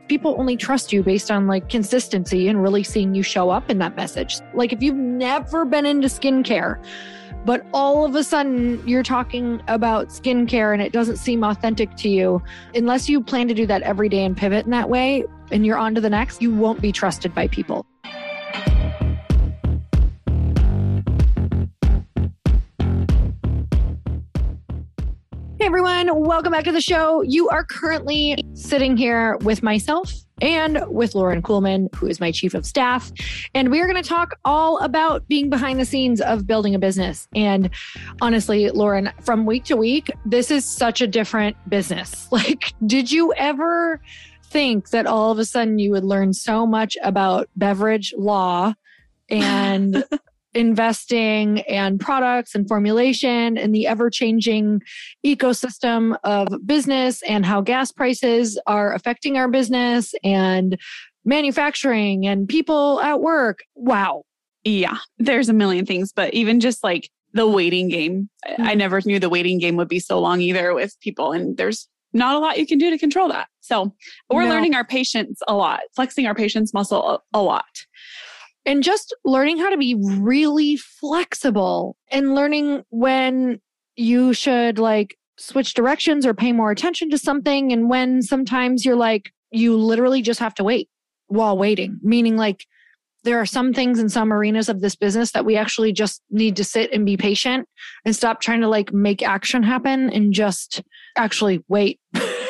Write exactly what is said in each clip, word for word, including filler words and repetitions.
people only trust you based on like consistency and really seeing you show up in that message. Like if you've never been into skincare, but all of a sudden you're talking about skincare and it doesn't seem authentic to you, unless you plan to do that every day and pivot in that way and you're on to the next, you won't be trusted by people. Hey everyone, welcome back to the show. You are currently sitting here with myself and with Lauren Kuhlman, who is my chief of staff. And we are going to talk all about being behind the scenes of building a business. And honestly, Lauren, from week to week, this is such a different business. Like, did you ever think that all of a sudden you would learn so much about beverage law and investing and products and formulation and the ever-changing ecosystem of business and how gas prices are affecting our business and manufacturing and people at work? Wow. Yeah, there's a million things, but even just like the waiting game, mm-hmm. I never knew the waiting game would be so long either with people. And there's not a lot you can do to control that. So we're no. learning our patience a lot, flexing our patience muscle a, a lot. And just learning how to be really flexible and learning when you should like switch directions or pay more attention to something. And when sometimes you're like, you literally just have to wait while waiting. Meaning like there are some things in some arenas of this business that we actually just need to sit and be patient and stop trying to like make action happen and just actually wait.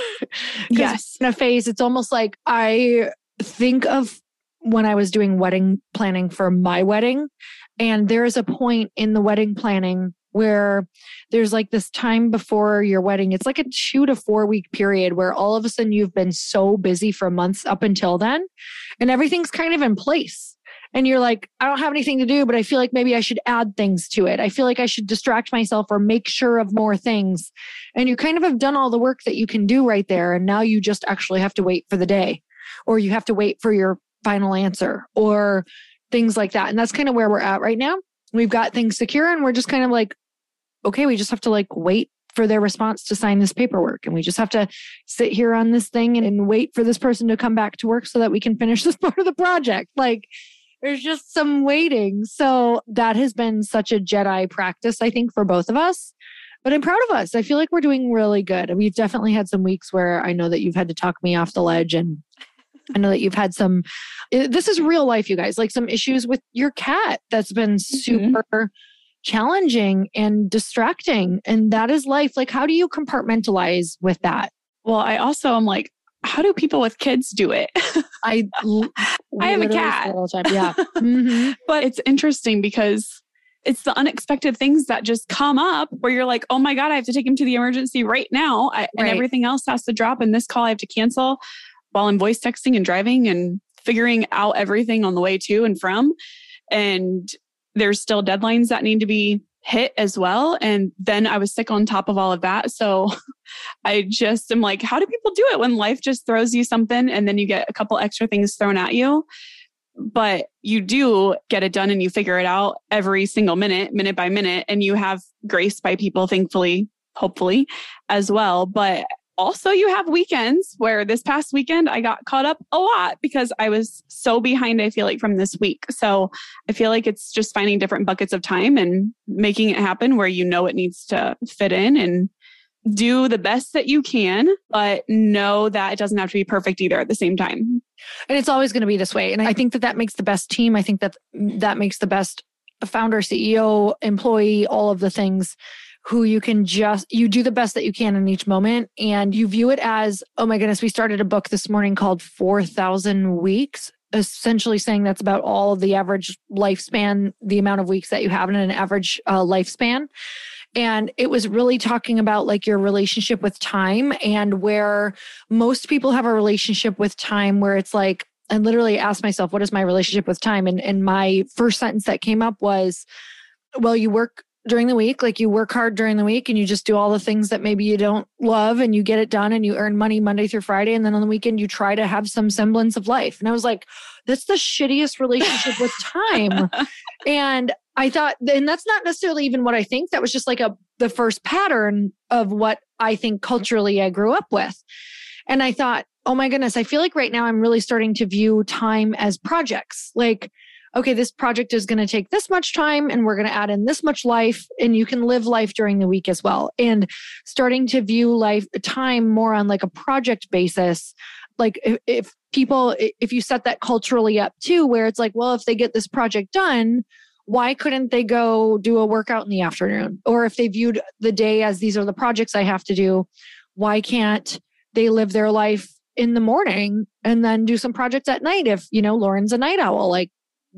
Yes. In a phase, it's almost like I think of when I was doing wedding planning for my wedding. And there is a point in the wedding planning where there's like this time before your wedding. It's like a two to four week period where all of a sudden you've been so busy for months up until then. And everything's kind of in place. And you're like, I don't have anything to do, but I feel like maybe I should add things to it. I feel like I should distract myself or make sure of more things. And you kind of have done all the work that you can do right there. And now you just actually have to wait for the day, or you have to wait for your final answer or things like that. And that's kind of where we're at right now. We've got things secure and we're just kind of like, okay, we just have to like wait for their response to sign this paperwork. And we just have to sit here on this thing and, and wait for this person to come back to work so that we can finish this part of the project. Like there's just some waiting. So that has been such a Jedi practice, I think, for both of us. But I'm proud of us. I feel like we're doing really good. We've definitely had some weeks where I know that you've had to talk me off the ledge, and I know that you've had some, this is real life, you guys, like some issues with your cat that's been super mm-hmm. challenging and distracting. And that is life. Like, how do you compartmentalize with that? Well, I also am like, how do people with kids do it? I, I have a cat. All the time. Yeah. mm-hmm. But it's interesting because it's the unexpected things that just come up where you're like, oh my God, I have to take him to the emergency right now. I, right. And everything else has to drop. And this call I have to cancel while I'm voice texting and driving and figuring out everything on the way to and from. And there's still deadlines that need to be hit as well. And then I was sick on top of all of that. So I just am like, how do people do it when life just throws you something and then you get a couple extra things thrown at you? But you do get it done and you figure it out every single minute, minute by minute, and you have grace by people, thankfully, hopefully, as well. But also, you have weekends where this past weekend, I got caught up a lot because I was so behind, I feel like, from this week. So I feel like it's just finding different buckets of time and making it happen where you know it needs to fit in and do the best that you can, but know that it doesn't have to be perfect either at the same time. And it's always going to be this way. And I think that that makes the best team. I think that that makes the best founder, C E O, employee, all of the things, who you can just, you do the best that you can in each moment. And you view it as, oh my goodness, we started a book this morning called four thousand weeks, essentially saying that's about all of the average lifespan, the amount of weeks that you have in an average uh, lifespan. And it was really talking about like your relationship with time, and where most people have a relationship with time where it's like, I literally asked myself, what is my relationship with time? And, and my first sentence that came up was, well, you work during the week, like you work hard during the week and you just do all the things that maybe you don't love and you get it done and you earn money Monday through Friday. And then on the weekend, you try to have some semblance of life. And I was like, that's the shittiest relationship with time. And I thought, and that's not necessarily even what I think. That was just like a, the first pattern of what I think culturally I grew up with. And I thought, oh my goodness, I feel like right now I'm really starting to view time as projects. Like, okay, this project is going to take this much time and we're going to add in this much life, and you can live life during the week as well. And starting to view life time more on like a project basis. Like if, if people, if you set that culturally up too, where it's like, well, if they get this project done, why couldn't they go do a workout in the afternoon? Or if they viewed the day as these are the projects I have to do, why can't they live their life in the morning and then do some projects at night? If, you know, Lauren's a night owl, like,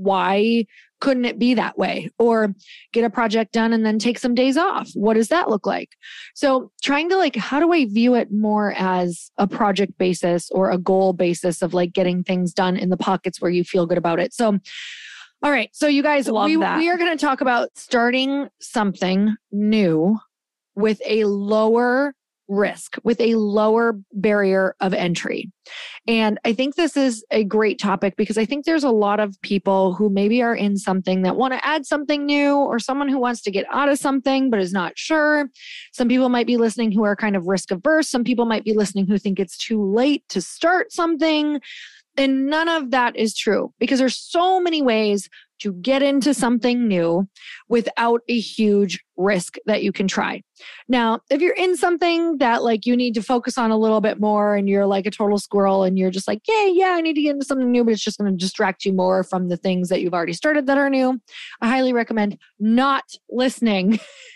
why couldn't it be that way? Or get a project done and then take some days off. What does that look like? So trying to like, how do I view it more as a project basis or a goal basis of like getting things done in the pockets where you feel good about it? So, all right. So you guys, Love we, that. we are going to talk about starting something new with a lower risk, with a lower barrier of entry. And I think this is a great topic because I think there's a lot of people who maybe are in something that want to add something new, or someone who wants to get out of something but is not sure. Some people might be listening who are kind of risk averse. Some people might be listening who think it's too late to start something. And none of that is true because there's so many ways to get into something new without a huge risk that you can try. Now, if you're in something that like you need to focus on a little bit more and you're like a total squirrel and you're just like, yeah, yeah, I need to get into something new, but it's just going to distract you more from the things that you've already started that are new, I highly recommend not listening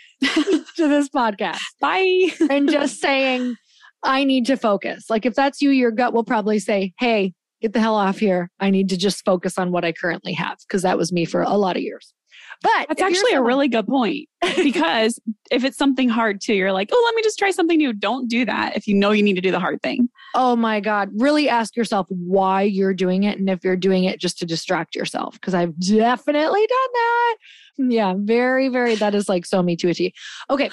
to this podcast. Bye. And just saying, I need to focus. Like if that's you, your gut will probably say, hey, get the hell off here. I need to just focus on what I currently have, because that was me for a lot of years. But that's actually someone- a really good point, because if it's something hard too, you're like, oh, let me just try something new. Don't do that if you know you need to do the hard thing. Oh my God. Really ask yourself why you're doing it. And if you're doing it just to distract yourself, because I've definitely done that. Yeah, very, very, that is like so me to a T. Okay.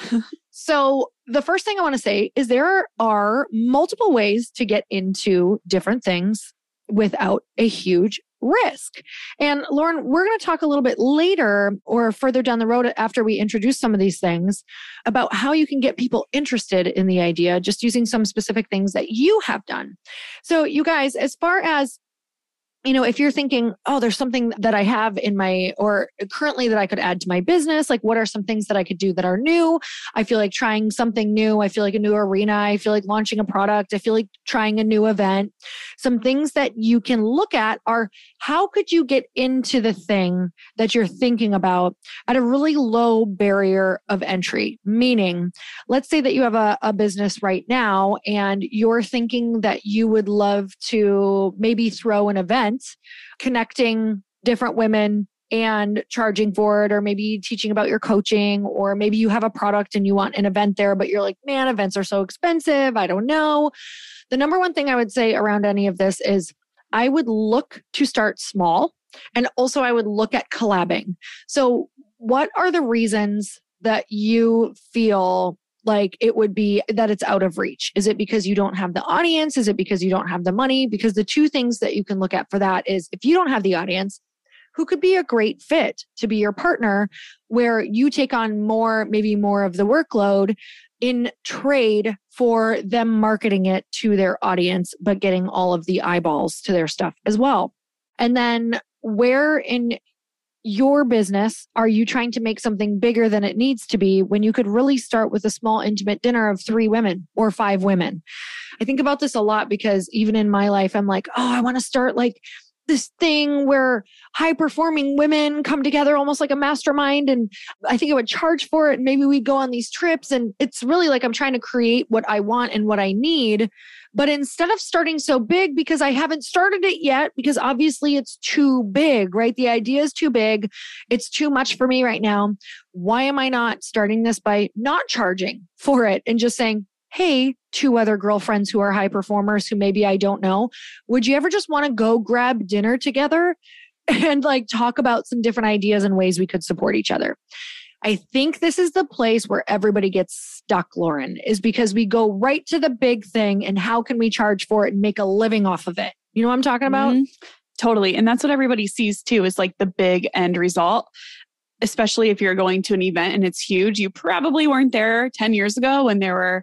So the first thing I want to say is there are multiple ways to get into different things without a huge risk. And Lauren, we're going to talk a little bit later or further down the road after we introduce some of these things about how you can get people interested in the idea, just using some specific things that you have done. So you guys, as far as you know, if you're thinking, oh, there's something that I have in my, or currently that I could add to my business, like what are some things that I could do that are new? I feel like trying something new. I feel like a new arena. I feel like launching a product. I feel like trying a new event. Some things that you can look at are how could you get into the thing that you're thinking about at a really low barrier of entry? Meaning, let's say that you have a, a business right now and you're thinking that you would love to maybe throw an event connecting different women and charging for it, or maybe teaching about your coaching, or maybe you have a product and you want an event there, but you're like, man, events are so expensive. I don't know. The number one thing I would say around any of this is I would look to start small. And also I would look at collabing. So what are the reasons that you feel like it would be that it's out of reach? Is it because you don't have the audience? Is it because you don't have the money? Because the two things that you can look at for that is if you don't have the audience, who could be a great fit to be your partner where you take on more, maybe more of the workload in trade for them marketing it to their audience, but getting all of the eyeballs to their stuff as well. And then where in your business are you trying to make something bigger than it needs to be when you could really start with a small intimate dinner of three women or five women? I think about this a lot because even in my life, I'm like, oh, I want to start like this thing where high performing women come together almost like a mastermind. And I think I would charge for it. And maybe we go on these trips. And it's really like I'm trying to create what I want and what I need. But instead of starting so big, because I haven't started it yet, because obviously it's too big, right? The idea is too big. It's too much for me right now. Why am I not starting this by not charging for it and just saying, hey, two other girlfriends who are high performers who maybe I don't know, would you ever just want to go grab dinner together and like talk about some different ideas and ways we could support each other? I think this is the place where everybody gets stuck, Lauren, is because we go right to the big thing and how can we charge for it and make a living off of it? You know what I'm talking about? Mm-hmm. Totally. And that's what everybody sees too, is like the big end result. Especially if you're going to an event and it's huge. You probably weren't there ten years ago when there were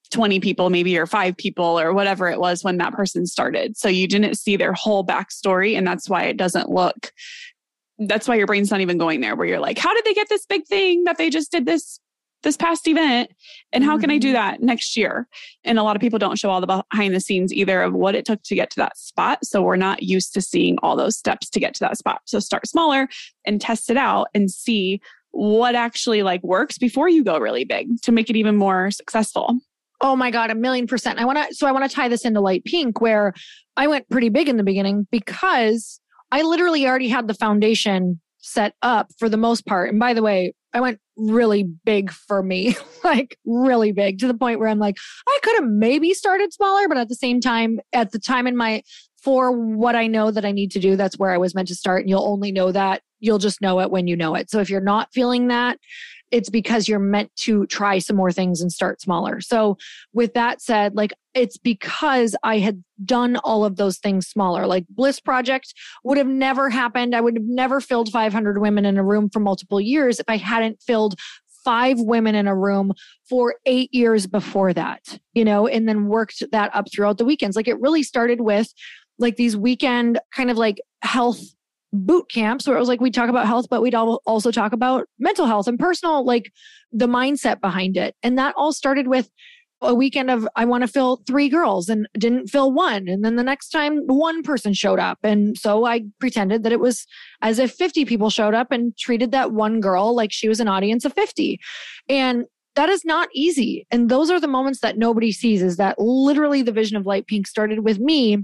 twenty people maybe, or five people or whatever it was when that person started. So you didn't see their whole backstory. And that's why it doesn't look, that's why your brain's not even going there, where you're like, how did they get this big thing that they just did this this past event? And how can I do that next year? And a lot of people don't show all the behind the scenes either of what it took to get to that spot. So we're not used to seeing all those steps to get to that spot. So start smaller and test it out and see what actually like works before you go really big to make it even more successful. Oh my God, a million percent. I want to, so I want to tie this into Light Pink, where I went pretty big in the beginning because I literally already had the foundation set up for the most part. And by the way, I went really big for me, like really big, to the point where I'm like, I could have maybe started smaller, but at the same time, at the time in my, for what I know that I need to do, that's where I was meant to start. And you'll only know that, you'll just know it when you know it. So if you're not feeling that, it's because you're meant to try some more things and start smaller. So with that said, like, it's because I had done all of those things smaller. Like Bliss Project would have never happened. I would have never filled five hundred women in a room for multiple years if I hadn't filled five women in a room for eight years before that, you know, and then worked that up throughout the weekends. Like it really started with like these weekend kind of like health boot camps where it was like, we talk about health, but we'd also talk about mental health and personal, like the mindset behind it. And that all started with a weekend of, I want to fill three girls and didn't fill one. And then the next time one person showed up. And so I pretended that it was as if fifty people showed up and treated that one girl like she was an audience of fifty. And that is not easy. And those are the moments that nobody sees, is that literally the vision of Light Pink started with me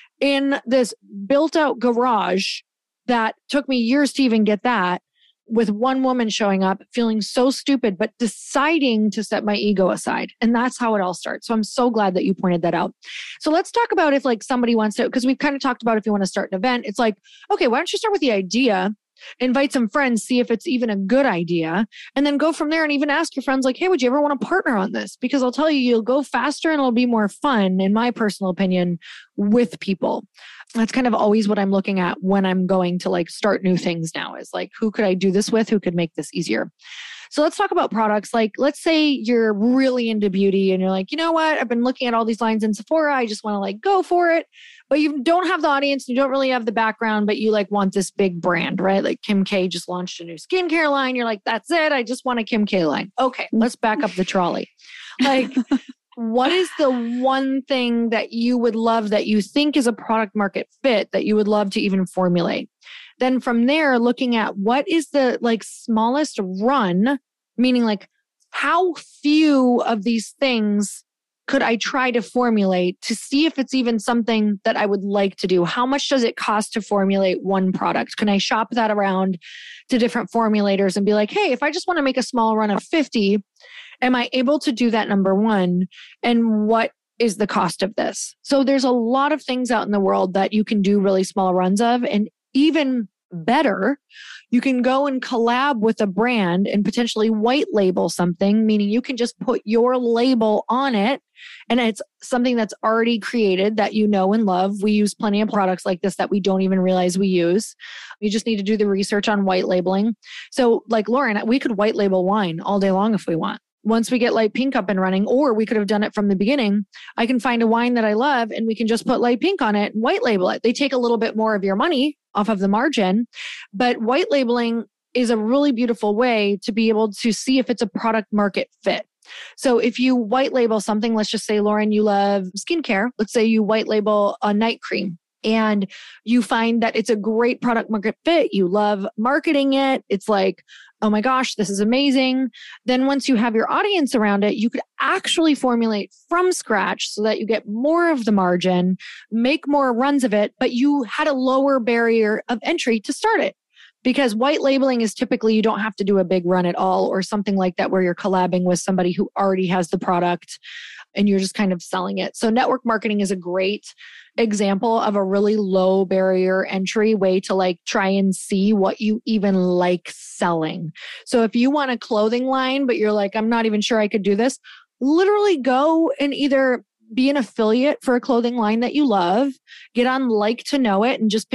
in this built out garage that took me years to even get that, with one woman showing up, feeling so stupid, but deciding to set my ego aside. And that's how it all starts. So I'm so glad that you pointed that out. So let's talk about if like somebody wants to, because we've kind of talked about if you want to start an event, it's like, okay, why don't you start with the idea, invite some friends, see if it's even a good idea, and then go from there and even ask your friends like, hey, would you ever want to partner on this? Because I'll tell you, you'll go faster and it'll be more fun, in my personal opinion, with people. That's kind of always what I'm looking at when I'm going to like start new things now, is like, who could I do this with? Who could make this easier? So let's talk about products. Like, let's say you're really into beauty and you're like, you know what? I've been looking at all these lines in Sephora. I just want to like go for it. But you don't have the audience. You don't really have the background, but you like want this big brand, right? Like Kim K just launched a new skincare line. You're like, that's it. I just want a Kim K line. Okay, let's back up the trolley. Like, what is the one thing that you would love, that you think is a product market fit, that you would love to even formulate? Then from there, looking at what is the like smallest run, meaning like how few of these things could I try to formulate to see if it's even something that I would like to do? How much does it cost to formulate one product? Can I shop that around to different formulators and be like, hey, if I just want to make a small run of fifty, am I able to do that, number one? And what is the cost of this? So there's a lot of things out in the world that you can do really small runs of. And even better, you can go and collab with a brand and potentially white label something, meaning you can just put your label on it and it's something that's already created that you know and love. We use plenty of products like this that we don't even realize we use. You just need to do the research on white labeling. So like Lauren, we could white label wine all day long if we want. Once we get Light Pink up and running, or we could have done it from the beginning, I can find a wine that I love and we can just put Light Pink on it and white label it. They take a little bit more of your money off of the margin, but white labeling is a really beautiful way to be able to see if it's a product market fit. So if you white label something, let's just say, Lauren, you love skincare. Let's say you white label a night cream and you find that it's a great product market fit. You love marketing it. It's like, oh my gosh, this is amazing. Then once you have your audience around it, you could actually formulate from scratch so that you get more of the margin, make more runs of it, but you had a lower barrier of entry to start it. Because white labeling is typically you don't have to do a big run at all or something like that where you're collabing with somebody who already has the product and you're just kind of selling it. So network marketing is a great example of a really low barrier entry way to like try and see what you even like selling. So if you want a clothing line, but you're like, I'm not even sure I could do this, literally go and either be an affiliate for a clothing line that you love, get on Like to Know It and just pick a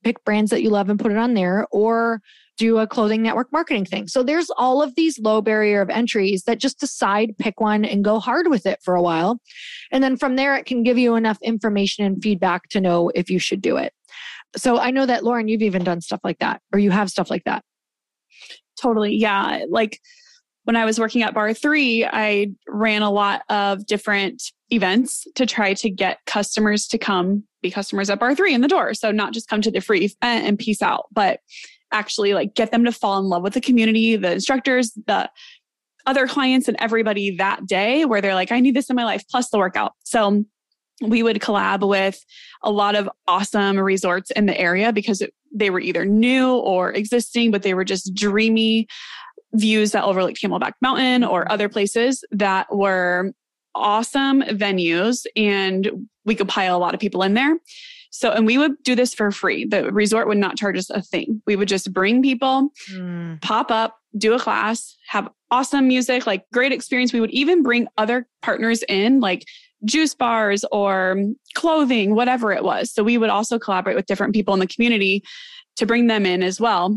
pick brands that you love and put it on there, or do a clothing network marketing thing. So there's all of these low barrier of entries that just decide, pick one and go hard with it for a while. And then from there, it can give you enough information and feedback to know if you should do it. So I know that, Lauren, you've even done stuff like that, or you have stuff like that. Totally. Yeah. Like when I was working at Bar three, I ran a lot of different events to try to get customers to come be customers at Bar three in the door. So not just come to the free event and peace out, but actually like get them to fall in love with the community, the instructors, the other clients, and everybody that day where they're like, I need this in my life, plus the workout. So we would collab with a lot of awesome resorts in the area because it, they were either new or existing, but they were just dreamy views that overlooked Camelback Mountain or other places that were awesome venues, and we could pile a lot of people in there. So, and we would do this for free. The resort would not charge us a thing. We would just bring people, mm. pop up, do a class, have awesome music, like great experience. We would even bring other partners in, like juice bars or clothing, whatever it was. So we would also collaborate with different people in the community to bring them in as well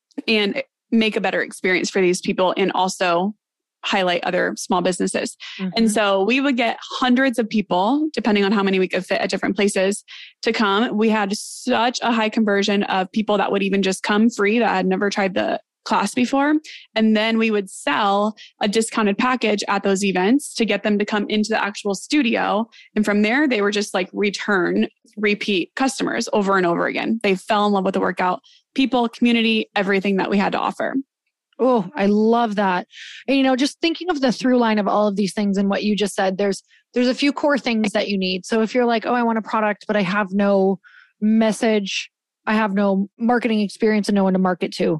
and make a better experience for these people, and also highlight other small businesses. Mm-hmm. And so we would get hundreds of people, depending on how many we could fit at different places, to come. We had such a high conversion of people that would even just come free that had never tried the class before. And then we would sell a discounted package at those events to get them to come into the actual studio. And from there, they were just like return, repeat customers over and over again. They fell in love with the workout, people, community, everything that we had to offer. Oh, I love that. And, you know, just thinking of the through line of all of these things and what you just said, there's, there's a few core things that you need. So if you're like, oh, I want a product, but I have no message, I have no marketing experience and no one to market to,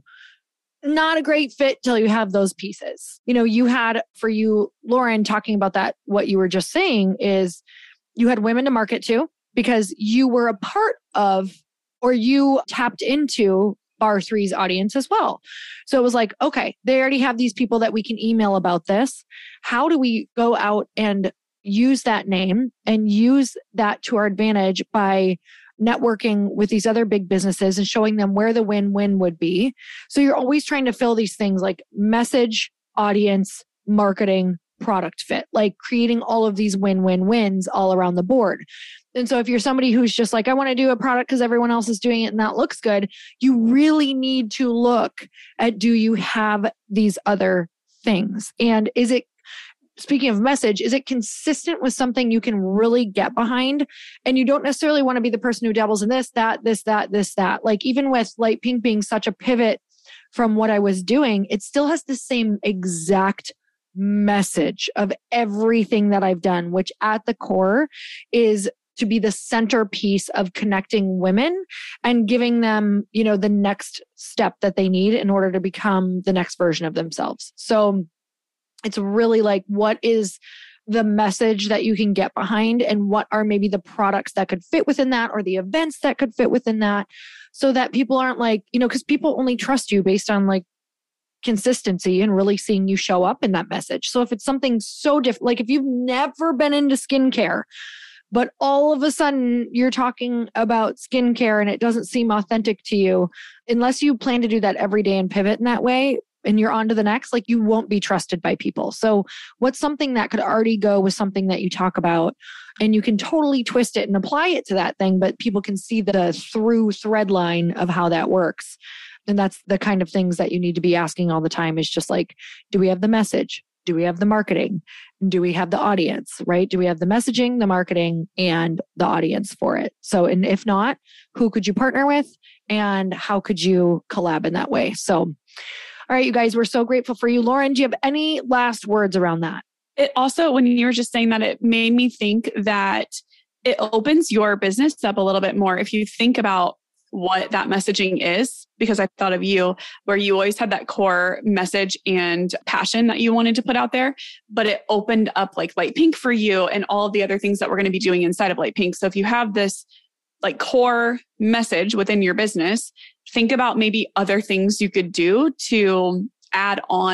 not a great fit till you have those pieces. You know, you had, for you, Lauren, talking about that, what you were just saying is you had women to market to because you were a part of, or you tapped into Bar three's audience as well. So it was like, okay, they already have these people that we can email about this. How do we go out and use that name and use that to our advantage by networking with these other big businesses and showing them where the win-win would be? So you're always trying to fill these things like message, audience, marketing, product fit, like creating all of these win-win-wins all around the board. And so if you're somebody who's just like, I want to do a product because everyone else is doing it and that looks good, you really need to look at, do you have these other things? And is it, speaking of message, is it consistent with something you can really get behind? And you don't necessarily want to be the person who dabbles in this, that, this, that, this, that. Like even with Light Pink being such a pivot from what I was doing, it still has the same exact message of everything that I've done, which at the core is to be the centerpiece of connecting women and giving them, you know, the next step that they need in order to become the next version of themselves. So it's really like, what is the message that you can get behind, and what are maybe the products that could fit within that, or the events that could fit within that, so that people aren't like, you know, because people only trust you based on like consistency and really seeing you show up in that message. So if it's something so different, like if you've never been into skincare, but all of a sudden you're talking about skincare and it doesn't seem authentic to you, unless you plan to do that every day and pivot in that way, and you're on to the next, like you won't be trusted by people. So what's something that could already go with something that you talk about, and you can totally twist it and apply it to that thing, but people can see the through thread line of how that works. And that's the kind of things that you need to be asking all the time, is just like, do we have the message? Do we have the marketing? Do we have the audience, right? Do we have the messaging, the marketing, and the audience for it? So, and if not, who could you partner with and how could you collab in that way? So, all right, you guys, we're so grateful for you. Lauren, do you have any last words around that? It also, when you were just saying that, it made me think that it opens your business up a little bit more. If you think about what that messaging is, because I thought of you, where you always had that core message and passion that you wanted to put out there, but it opened up like Light Pink for you and all of the other things that we're going to be doing inside of Light Pink. So if you have this like core message within your business, think about maybe other things you could do to add on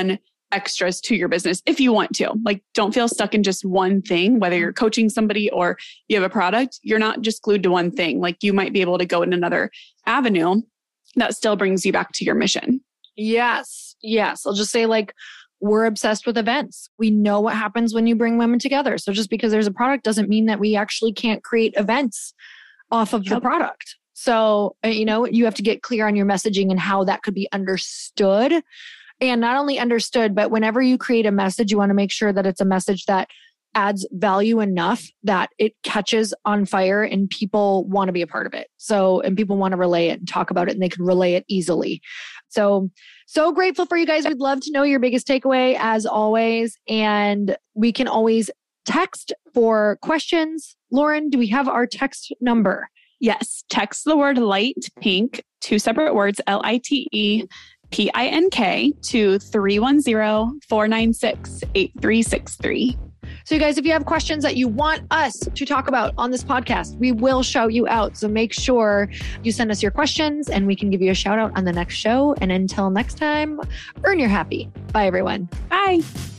extras to your business if you want to. Like, don't feel stuck in just one thing, whether you're coaching somebody or you have a product, you're not just glued to one thing. Like, you might be able to go in another avenue that still brings you back to your mission. Yes. Yes. I'll just say, like, we're obsessed with events. We know what happens when you bring women together. So just because there's a product doesn't mean that we actually can't create events off of yep. the product. So, you know, you have to get clear on your messaging and how that could be understood. And not only understood, but whenever you create a message, you want to make sure that it's a message that adds value enough that it catches on fire and people want to be a part of it. So, and people want to relay it and talk about it, and they can relay it easily. So, so grateful for you guys. We'd love to know your biggest takeaway as always. And we can always text for questions. Lauren, do we have our text number? Yes. Text the word light pink, two separate words, L I T E P I N K, to three one zero, four nine six, eight three six three. So you guys, if you have questions that you want us to talk about on this podcast, we will shout you out. So make sure you send us your questions and we can give you a shout out on the next show. And until next time, earn your happy. Bye, everyone. Bye.